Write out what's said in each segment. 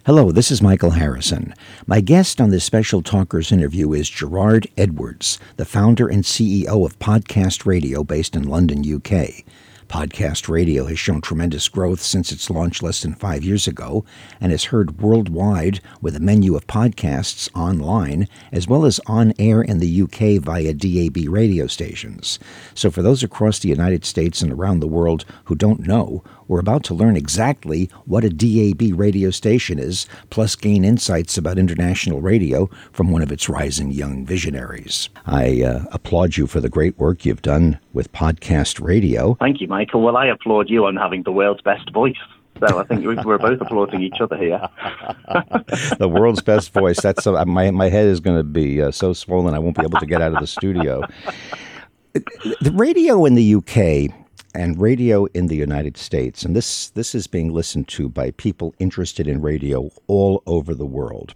Hello, this is Michael Harrison. My guest on this special Talkers interview is Gerard Edwards, the founder and CEO of Podcast Radio based in London, UK. Podcast Radio has shown tremendous growth since its launch less than 5 years ago and is heard worldwide with a menu of podcasts online as well as on air in the UK via DAB radio stations. So for those across the United States and around the world who don't know, we're about to learn exactly what a DAB radio station is, plus gain insights about international radio from one of its rising young visionaries. I applaud you for the great work you've done with Podcast Radio. Thank you, Michael. Well, I applaud you on having the world's best voice. So I think we're both applauding each other here. The world's best voice. That's my head is going to be so swollen I won't be able to get out of the studio. The radio in the UK and radio in the United States, and this is being listened to by people interested in radio all over the world.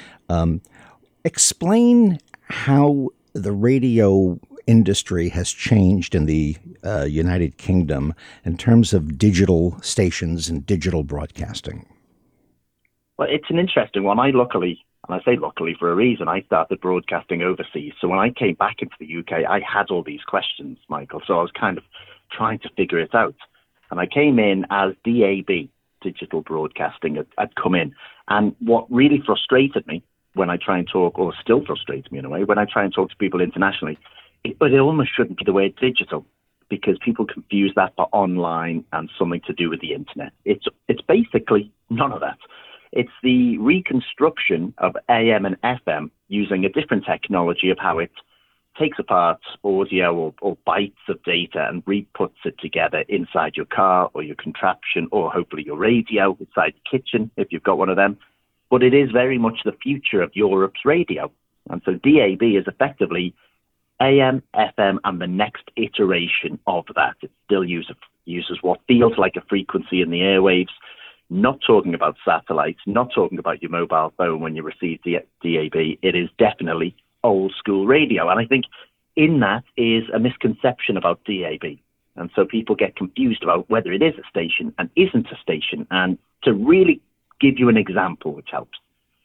Explain how the radio industry has changed in the United Kingdom in terms of digital stations and digital broadcasting. Well, it's an interesting one. I luckily, and I say luckily for a reason, I started broadcasting overseas. So when I came back into the UK, I had all these questions, Michael. So I was kind of trying to figure it out. And I came in as DAB, digital broadcasting, had come in. And what really frustrated me when I try and talk, or still frustrates me in a way, when I try and talk to people internationally, it almost shouldn't be the word digital, because people confuse that for online and something to do with the internet. It's basically none of that. It's the reconstruction of AM and FM using a different technology of how it takes apart audio or bytes of data and re-puts it together inside your car or your contraption or hopefully your radio inside the kitchen if you've got one of them. But it is very much the future of Europe's radio. And so DAB is effectively AM, FM, and the next iteration of that. It still uses what feels like a frequency in the airwaves, not talking about satellites, not talking about your mobile phone when you receive the DAB. It is definitely old school radio. And I think in that is a misconception about DAB. And so people get confused about whether it is a station and isn't a station. And to really give you an example, which helps.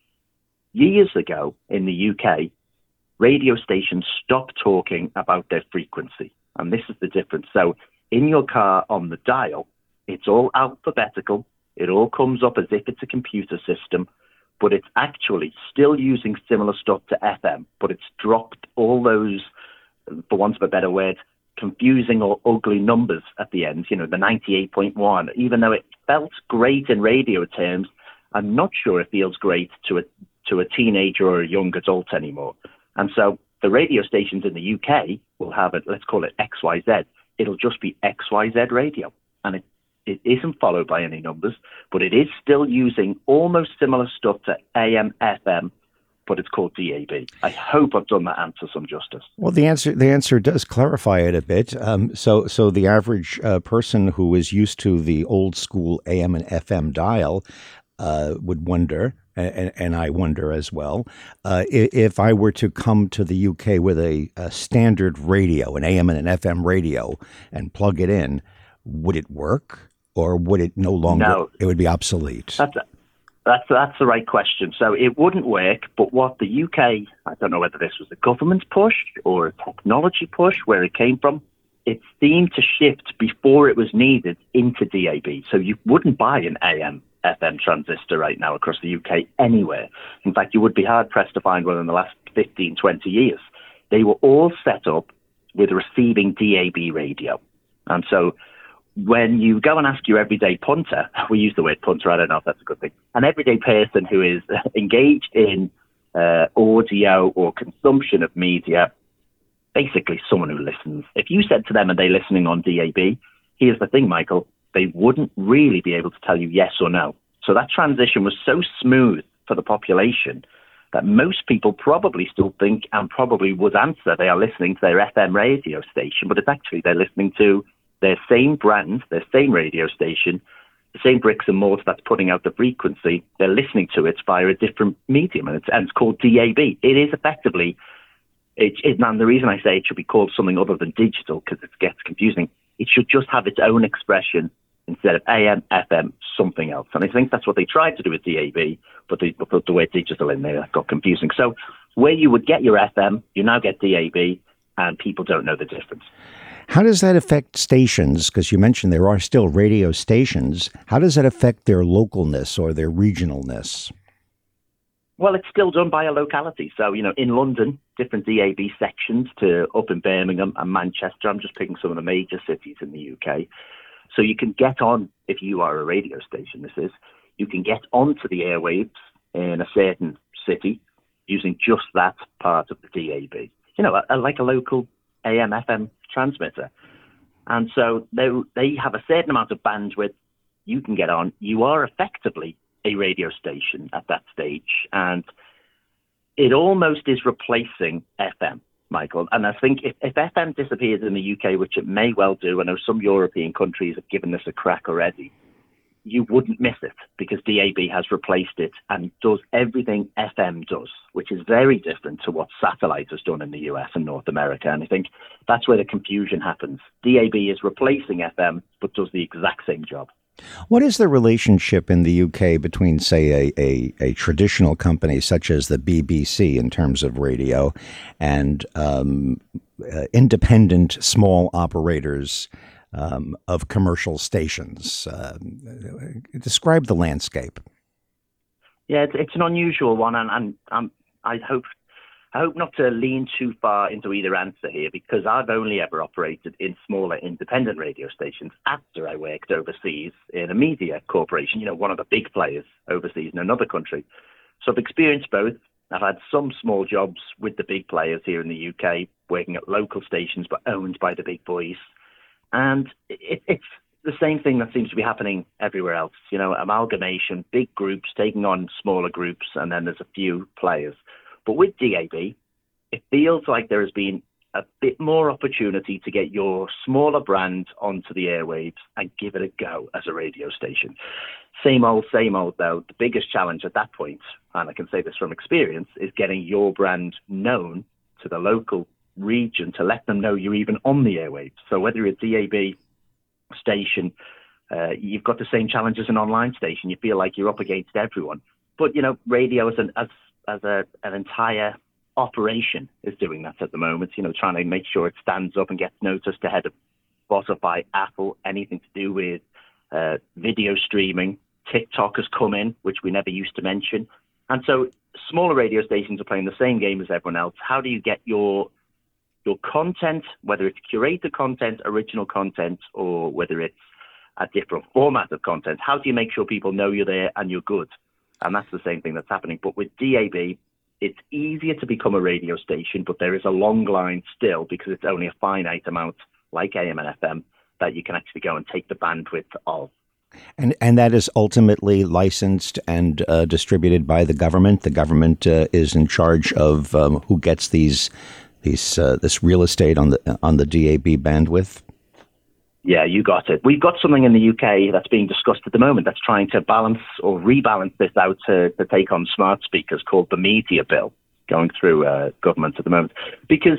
Years ago in the UK, radio stations stopped talking about their frequency. And this is the difference. So in your car on the dial, it's all alphabetical. It all comes up as if it's a computer system, but it's actually still using similar stuff to FM, but it's dropped all those, for want of a better word, confusing or ugly numbers at the end, the 98.1. Even though it felt great in radio terms, I'm not sure it feels great to a teenager or a young adult anymore. And so the radio stations in the UK will have it, let's call it XYZ. It'll just be XYZ radio. And it isn't followed by any numbers, but it is still using almost similar stuff to AM, FM, but it's called DAB. I hope I've done that answer some justice. Well, the answer does clarify it a bit. So the average person who is used to the old school AM and FM dial would wonder, and I wonder as well, if I were to come to the UK with a standard radio, an AM and an FM radio, and plug it in, would it work? Or would it no longer? No. It would be obsolete. That's the right question. So it wouldn't work. But what the UK, I don't know whether this was a government push or a technology push, where it came from. It seemed to shift before it was needed into DAB. So you wouldn't buy an AM FM transistor right now across the UK anywhere. In fact, you would be hard pressed to find one in the last 15, 20 years. They were all set up with receiving DAB radio. And so when you go and ask your everyday punter, we use the word punter, I don't know if that's a good thing, an everyday person who is engaged in audio or consumption of media, basically someone who listens. If you said to them, are they listening on DAB? Here's the thing, Michael, they wouldn't really be able to tell you yes or no. So that transition was so smooth for the population that most people probably still think and probably would answer they are listening to their FM radio station, but it's actually they're listening to their same brand, their same radio station, the same bricks and mortar that's putting out the frequency. They're listening to it via a different medium, and it's called DAB. It is effectively, and the reason I say it should be called something other than digital, because it gets confusing, it should just have its own expression instead of AM, FM, something else. And I think that's what they tried to do with DAB, but the way digital in there got confusing. So where you would get your FM, you now get DAB, and people don't know the difference. How does that affect stations? Because you mentioned there are still radio stations. How does that affect their localness or their regionalness? Well, it's still done by a locality. So, in London, different DAB sections to up in Birmingham and Manchester. I'm just picking some of the major cities in the UK. So you can get on, if you are a radio station, you can get onto the airwaves in a certain city using just that part of the DAB. Like a local AM, FM transmitter. And so they have a certain amount of bandwidth you can get on. You are effectively a radio station at that stage. And it almost is replacing FM, Michael. And I think if FM disappears in the UK, which it may well do, I know some European countries have given this a crack already, you wouldn't miss it because DAB has replaced it and does everything FM does, which is very different to what satellite has done in the US and North America. And I think that's where the confusion happens. DAB is replacing FM, but does the exact same job. What is the relationship in the UK between, say, a traditional company such as the BBC in terms of radio and independent small operators of commercial stations? Describe the landscape. Yeah, it's an unusual one, and I hope not to lean too far into either answer here, because I've only ever operated in smaller independent radio stations after I worked overseas in a media corporation, one of the big players overseas in another country. So I've experienced both. I've had some small jobs with the big players here in the UK, working at local stations but owned by the big boys. And it's the same thing that seems to be happening everywhere else, amalgamation, big groups taking on smaller groups, and then there's a few players. But with DAB, it feels like there has been a bit more opportunity to get your smaller brand onto the airwaves and give it a go as a radio station. Same old, though. The biggest challenge at that point, and I can say this from experience, is getting your brand known to the local region to let them know you're even on the airwaves. So whether you're a DAB station, you've got the same challenge as an online station. You feel like you're up against everyone. But, radio as an entire operation is doing that at the moment, trying to make sure it stands up and gets noticed ahead of Spotify, Apple, anything to do with video streaming. TikTok has come in, which we never used to mention. And so smaller radio stations are playing the same game as everyone else. How do you get your content, whether it's curated content, original content, or whether it's a different format of content, how do you make sure people know you're there and you're good? And that's the same thing that's happening. But with DAB, it's easier to become a radio station, but there is a long line still because it's only a finite amount, like AM and FM, that you can actually go and take the bandwidth of. And that is ultimately licensed and distributed by the government. The government is in charge of who gets this real estate on the DAB bandwidth. Yeah, you got it. We've got something in the UK that's being discussed at the moment that's trying to balance or rebalance this out to take on smart speakers, called the Media Bill, going through government at the moment. Because,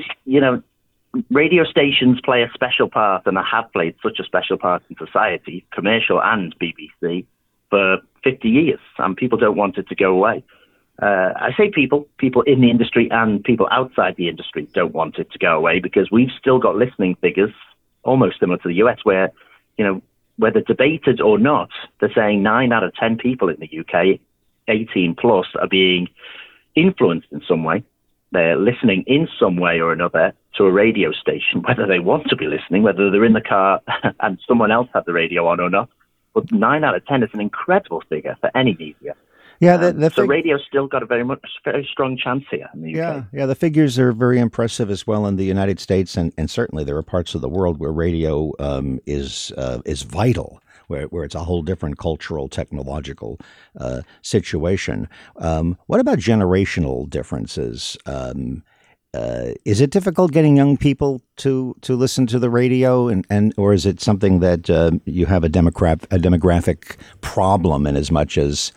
radio stations play a special part, and have played such a special part in society, commercial and BBC, for 50 years, and people don't want it to go away. I say people in the industry and people outside the industry don't want it to go away, because we've still got listening figures almost similar to the US, where, whether debated or not, they're saying 9 out of 10 people in the UK, 18 plus, are being influenced in some way. They're listening in some way or another to a radio station, whether they want to be listening, whether they're in the car and someone else had the radio on or not. But 9 out of 10 is an incredible figure for any media. Yeah, so radio's still got a very strong chance here in the UK. Yeah, the figures are very impressive as well in the United States, and certainly there are parts of the world where radio is vital, where it's a whole different cultural, technological situation. What about generational differences? Is it difficult getting young people to listen to the radio, and or is it something that you have a demographic problem in as much as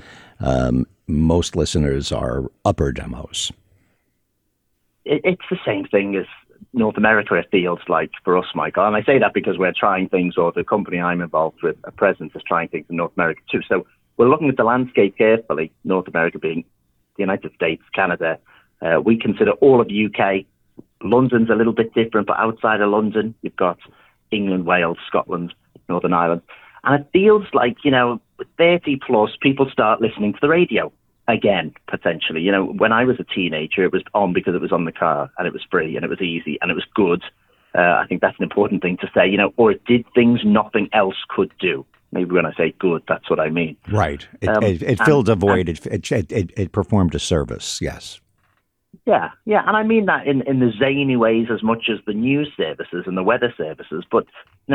most listeners are upper demos? It's the same thing North America, it feels like, for us, Michael. And I say that because we're trying things, or the company I'm involved with at present is trying things in North America too. So we're looking at the landscape carefully, North America being the United States, Canada. We consider all of the UK. London's a little bit different, but outside of London, you've got England, Wales, Scotland, Northern Ireland. And it feels like, 30 plus, people start listening to the radio again, potentially. When I was a teenager, it was on because it was on the car, and it was free, and it was easy, and it was good. I think that's an important thing to say, or it did things nothing else could do. Maybe when I say good, that's what I mean. Right. It filled a void. It performed a service, yes. Yeah. And I mean that in the zany ways as much as the news services and the weather services. But,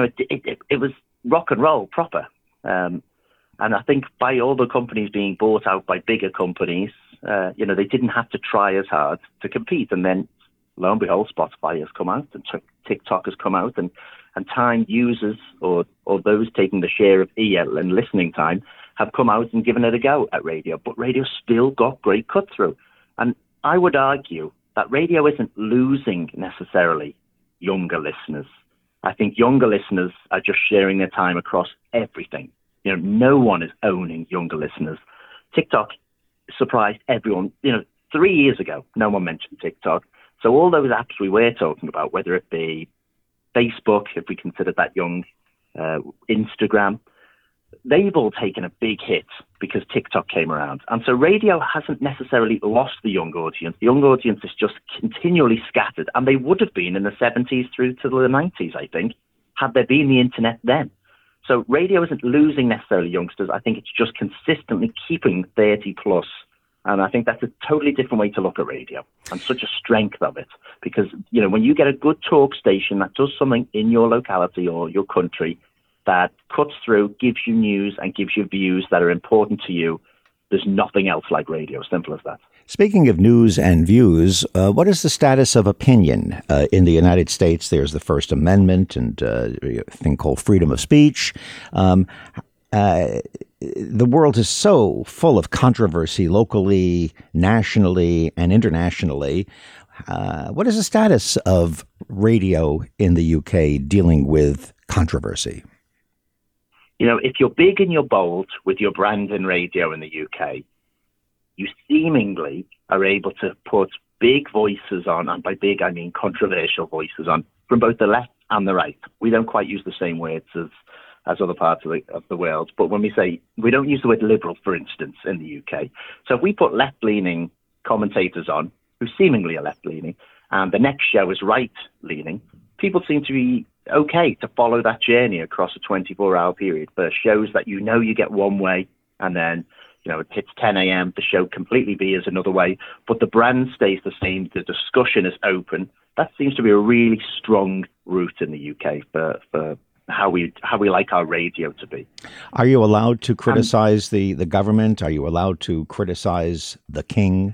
it was rock and roll proper. And I think by all the companies being bought out by bigger companies, they didn't have to try as hard to compete. And then, lo and behold, Spotify has come out and TikTok has come out, and time users or those taking the share of EL and listening time have come out and given it a go at radio. But radio still got great cut through. And I would argue that radio isn't losing necessarily younger listeners. I think younger listeners are just sharing their time across everything. No one is owning younger listeners. TikTok surprised everyone. 3 years ago, no one mentioned TikTok. So all those apps we were talking about, whether it be Facebook, if we consider that young, Instagram, they've all taken a big hit because TikTok came around. And so radio hasn't necessarily lost the young audience. The young audience is just continually scattered, and they would have been in the 70s through to the 90s, I think, had there been the internet then. So radio isn't losing necessarily youngsters. I think it's just consistently keeping 30 plus. And I think that's a totally different way to look at radio, and such a strength of it. Because, when you get a good talk station that does something in your locality or your country that cuts through, gives you news and gives you views that are important to you, there's nothing else like radio. Simple as that. Speaking of news and views, what is the status of opinion? In the United States, there's the First Amendment and a thing called freedom of speech. The world is so full of controversy locally, nationally, and internationally. What is the status of radio in the UK dealing with controversy? If you're big and you're bold with your brand in radio in the UK, you seemingly are able to put big voices on, and by big I mean controversial voices on, from both the left and the right. We don't quite use the same words as other parts of the world, but when we say, we don't use the word liberal, for instance, in the UK. So if we put left-leaning commentators on, who seemingly are left-leaning, and the next show is right-leaning, people seem to be okay to follow that journey across a 24-hour period for shows that you get one way, and then it hits 10 a.m., the show completely veers another way, but the brand stays the same, the discussion is open. That seems to be a really strong route in the UK for how we like our radio to be. Are you allowed to criticize the government? Are you allowed to criticize the king?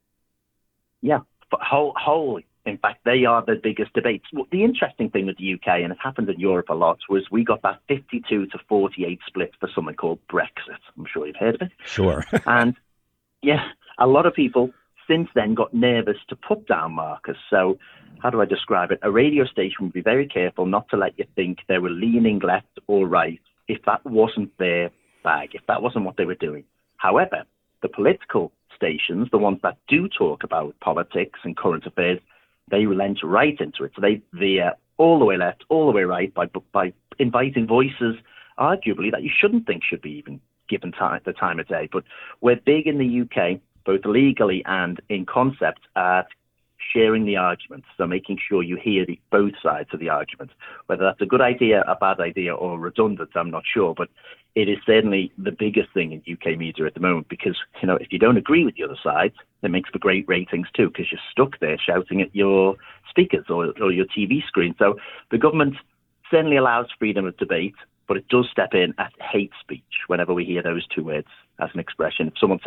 Yeah, but wholly. In fact, they are the biggest debates. Well, the interesting thing with the UK, and it happened in Europe a lot, was we got that 52 to 48 split for something called Brexit. I'm sure you've heard of it. Sure. And yeah, a lot of people since then got nervous to put down markers. So how do I describe it? A radio station would be very careful not to let you think they were leaning left or right if that wasn't their bag, if that wasn't what they were doing. However, the political stations, the ones that do talk about politics and current affairs, they relent right into it. So they veer all the way left, all the way right by inviting voices, arguably, that you shouldn't think should be even given the time of day. But we're big in the UK, both legally and in concept, at sharing the argument. So making sure you hear both sides of the argument. Whether that's a good idea, a bad idea, or redundant, I'm not sure. But it is certainly the biggest thing in UK media at the moment, because, if you don't agree with the other side, it makes for great ratings too, because you're stuck there shouting at your speakers or your TV screen. So the government certainly allows freedom of debate, but it does step in at hate speech whenever we hear those two words as an expression. If someone says,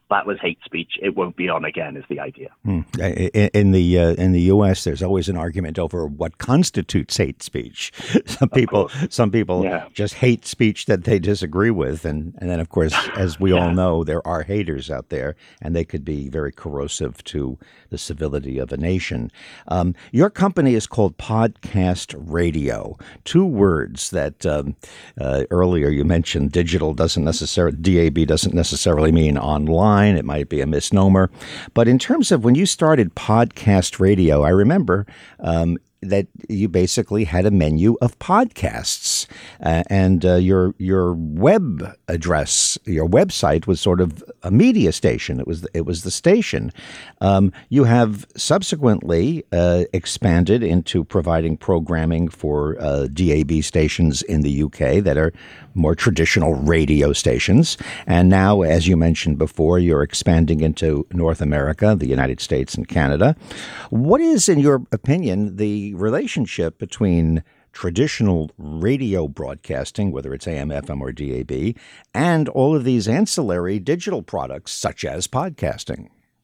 that was hate speech. It won't be on again, is the idea. In the U.S., there's always an argument over what constitutes hate speech. Some people just hate speech that they disagree with, and then of course, as we all know, there are haters out there, and they could be very corrosive to the civility of a nation. Your company is called Podcast Radio. Two words that earlier you mentioned. DAB doesn't necessarily mean online. It might be a misnomer. But in terms of when you started Podcast Radio, I remember that you basically had a menu of podcasts, and your web address, your website was sort of a media station. It was the station. You have subsequently expanded into providing programming for DAB stations in the UK that are more traditional radio stations. And now, as you mentioned before, you're expanding into North America, the United States and Canada. What is, in your opinion, the relationship between traditional radio broadcasting, whether it's AM, FM, or DAB, and all of these ancillary digital products such as podcasting?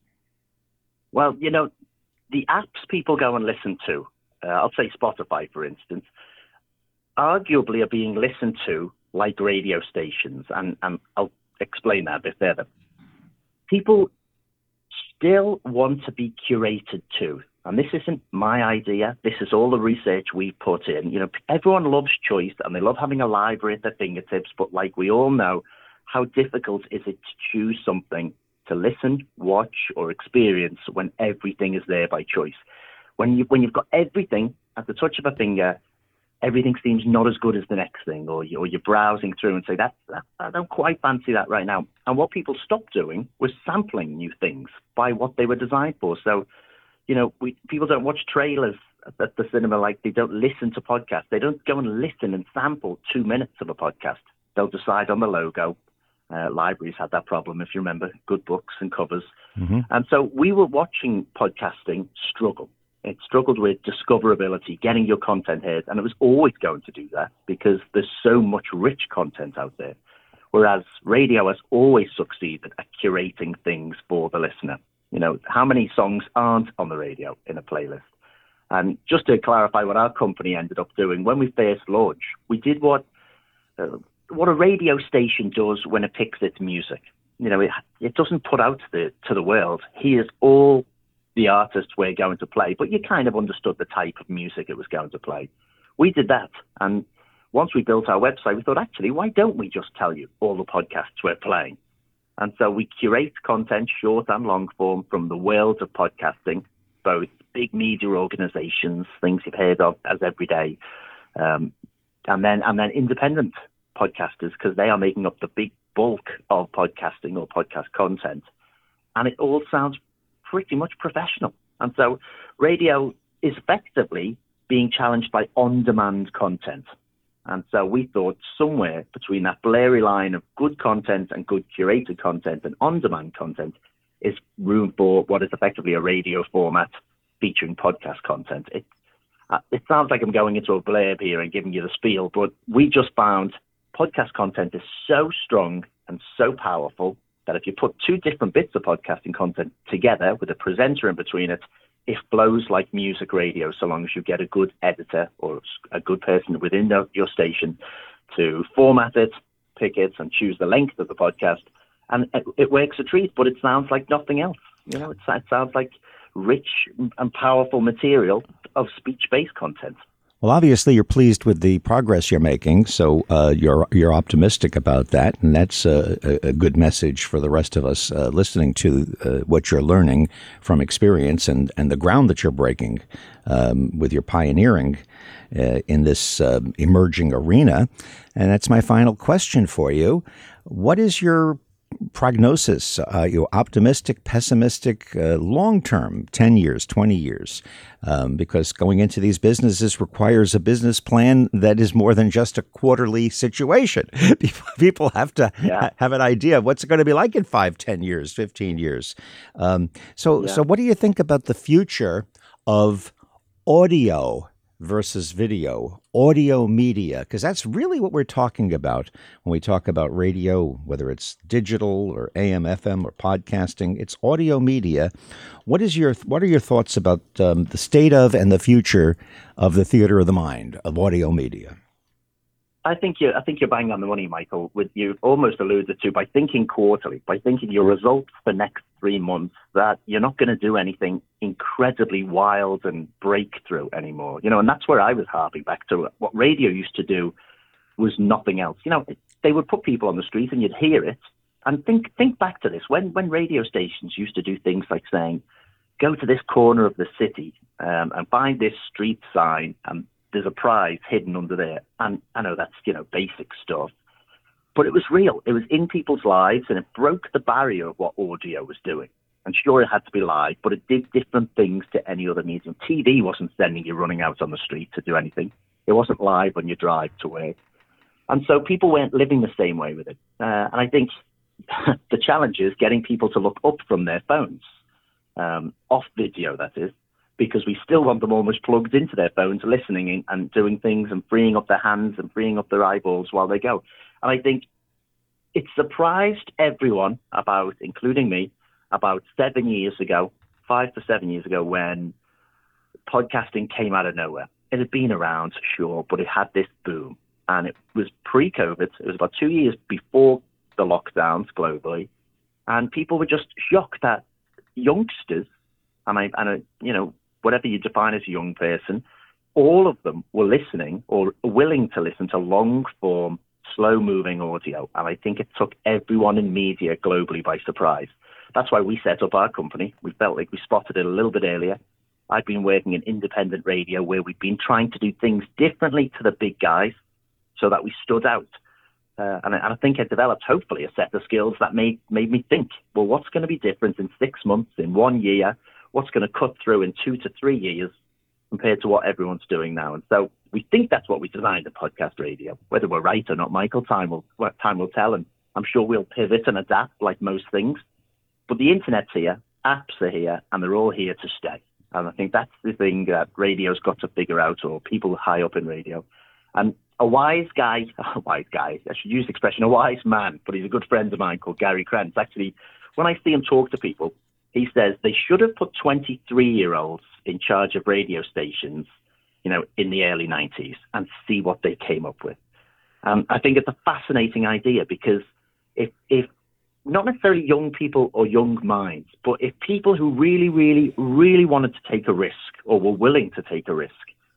Well, the apps people go and listen to, I'll say Spotify, for instance, arguably are being listened to like radio stations. And I'll explain that a bit further. People still want to be curated to. And this isn't my idea. This is all the research we've put in. Everyone loves choice and they love having a library at their fingertips. But like we all know, how difficult is it to choose something to listen, watch, or experience when everything is there by choice? When you've got everything at the touch of a finger, everything seems not as good as the next thing, or you're browsing through and say, that I don't quite fancy that right now. And what people stopped doing was sampling new things by what they were designed for. So, people don't watch trailers at the cinema like they don't listen to podcasts. They don't go and listen and sample 2 minutes of a podcast. They'll decide on the logo. Libraries had that problem, if you remember, good books and covers. Mm-hmm. And so we were watching podcasting struggle. It struggled with discoverability, getting your content heard, and it was always going to do that because there's so much rich content out there. Whereas radio has always succeeded at curating things for the listener. How many songs aren't on the radio in a playlist? And just to clarify what our company ended up doing, when we first launched, we did what a radio station does when it picks its music. It doesn't put out to the world, here's all the artists we're going to play, but you kind of understood the type of music it was going to play. We did that. And once we built our website, we thought, actually, why don't we just tell you all the podcasts we're playing? And so we curate content, short and long form, from the world of podcasting, both big media organizations, things you've heard of as everyday, and then independent podcasters, because they are making up the big bulk of podcasting or podcast content. And it all sounds pretty much professional. And so radio is effectively being challenged by on-demand content. And so we thought somewhere between that blurry line of good content and good curated content and on-demand content is room for what is effectively a radio format featuring podcast content. It sounds like I'm going into a blurb here and giving you the spiel, but we just found podcast content is so strong and so powerful that if you put two different bits of podcasting content together with a presenter in between it, it flows like music radio, so long as you get a good editor or a good person within your station to format it, pick it, and choose the length of the podcast. And it works a treat, but it sounds like nothing else. It sounds like rich and powerful material of speech-based content. Well, obviously, you're pleased with the progress you're making, so you're optimistic about that, and that's a good message for the rest of us listening to what you're learning from experience and the ground that you're breaking with your pioneering in this emerging arena. And that's my final question for you. What is your prognosis? You optimistic, pessimistic, long-term, 10 years, 20 years? Because going into these businesses requires a business plan that is more than just a quarterly situation. People have to have an idea of what's it going to be like in 5, 10 years, 15 years. So what do you think about the future of audio versus video, audio media, because that's really what we're talking about when we talk about radio, whether it's digital or AM, FM, or podcasting. It's audio media. What are your thoughts about the state of and the future of the theater of the mind of audio media? I think you're bang on the money, Michael. With you almost alluded to by thinking quarterly, by thinking your results for next 3 months, that you're not going to do anything incredibly wild and breakthrough anymore. And that's where I was harping back to what radio used to do was nothing else. They would put people on the street and you'd hear it. And think back to this when radio stations used to do things like saying, go to this corner of the city and find this street sign and there's a prize hidden under there. And I know that's, basic stuff, but it was real. It was in people's lives and it broke the barrier of what audio was doing. And sure, it had to be live, but it did different things to any other medium. TV wasn't sending you running out on the street to do anything. It wasn't live on your drive to work. And so people weren't living the same way with it. And I think the challenge is getting people to look up from their phones, off video, that is, because we still want them almost plugged into their phones, listening and doing things and freeing up their hands and freeing up their eyeballs while they go. And I think it surprised everyone, including me, about 7 years ago, 5 to 7 years ago, when podcasting came out of nowhere. It had been around, sure, but it had this boom. And it was pre-COVID. It was about 2 years before the lockdowns globally. And people were just shocked that youngsters, whatever you define as a young person, all of them were listening or willing to listen to long-form, slow-moving audio. And I think it took everyone in media globally by surprise. That's why we set up our company. We felt like we spotted it a little bit earlier. I've been working in independent radio where we've been trying to do things differently to the big guys so that we stood out. And I think I developed, hopefully, a set of skills that made me think, well, what's going to be different in 6 months, in 1 year? What's going to cut through in 2 to 3 years compared to what everyone's doing now? And so we think that's what we designed at podcast radio. Whether we're right or not, Michael, time will tell. And I'm sure we'll pivot and adapt like most things. But the internet's here, apps are here, and they're all here to stay. And I think that's the thing that radio's got to figure out, or people high up in radio. And a wise guy, I should use the expression, a wise man, but he's a good friend of mine called Gary Krentz. Actually, when I see him talk to people, he says they should have put 23-year-olds in charge of radio stations, in the early 90s and see what they came up with. I think it's a fascinating idea because if not necessarily young people or young minds, but if people who really, really, really wanted to take a risk or were willing to take a risk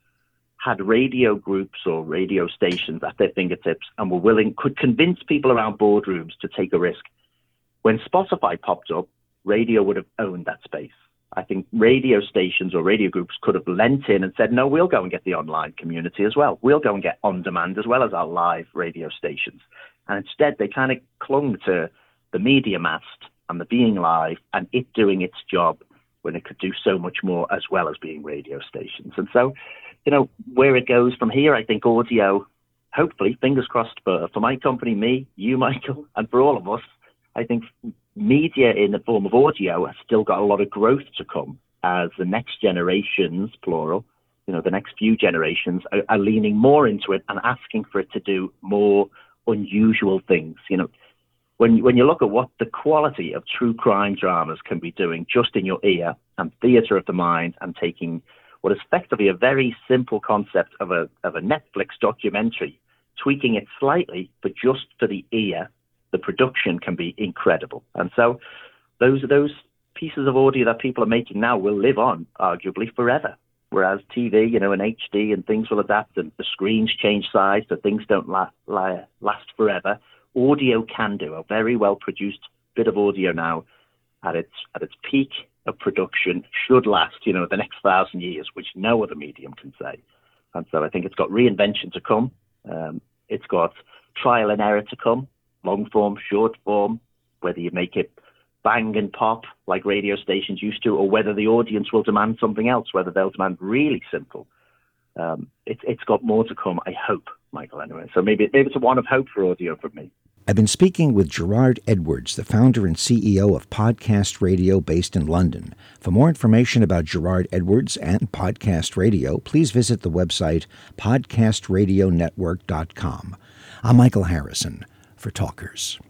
had radio groups or radio stations at their fingertips and could convince people around boardrooms to take a risk. When Spotify popped up, radio would have owned that space. I think radio stations or radio groups could have lent in and said, no, we'll go and get the online community as well. We'll go and get on demand as well as our live radio stations. And instead, they kind of clung to the media mast and the being live and it doing its job when it could do so much more as well as being radio stations. And so, where it goes from here, I think audio, hopefully, fingers crossed for my company, me, you, Michael, and for all of us, I think media in the form of audio has still got a lot of growth to come as the next generations, plural, the next few generations are leaning more into it and asking for it to do more unusual things. When you look at what the quality of true crime dramas can be doing just in your ear, and theatre of the mind, and taking what is effectively a very simple concept of a Netflix documentary, tweaking it slightly, but just for the ear, the production can be incredible. And so those pieces of audio that people are making now will live on, arguably, forever. Whereas TV, in HD and things will adapt and the screens change size so things don't last forever. Audio can do. A very well-produced bit of audio now at its peak of production should last, the next 1,000 years, which no other medium can say. And so I think it's got reinvention to come. It's got trial and error to come, long form, short form, whether you make it bang and pop like radio stations used to, or whether the audience will demand something else, whether they'll demand really simple. It's got more to come, I hope, Michael, anyway. So maybe it's a one of hope for audio from me. I've been speaking with Gerard Edwards, the founder and CEO of Podcast Radio based in London. For more information about Gerard Edwards and Podcast Radio, please visit the website podcastradionetwork.com. I'm Michael Harrison for Talkers.